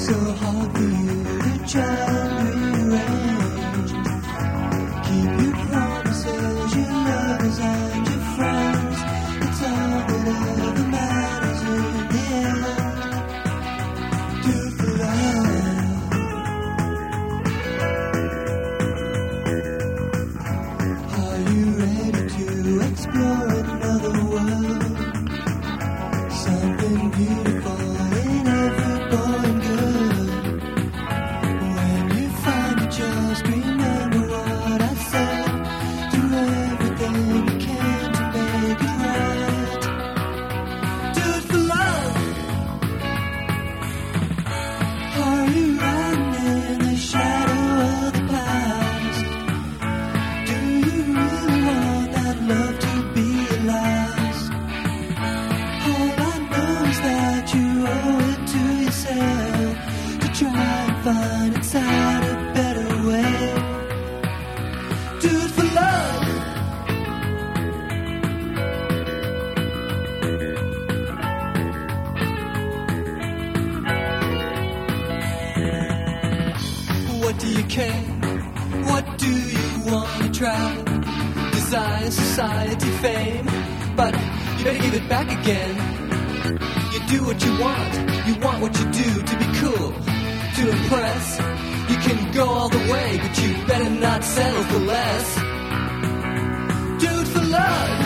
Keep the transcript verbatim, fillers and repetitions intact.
so hard for you to try and rearrange. Keep your promises, your lovers and your friends. It's all that ever matters in the end. Do it for love. Are you ready to explore another world? Something beautiful in every boy and girl. When you find it, just remember what I said. Do everything you can to make it right. Do it for love. Are you riding in the shadow of the past? Do you really want that love to be your last? All I know is that you owe it to yourself to try and find inside a better way. Do it for love. What do you care? What do you want to try? Desire, society, fame, but you better give it back again. You do what you want, you want what you do to be cool, to impress. You can go all the way, but you better not settle for less. Do it for love.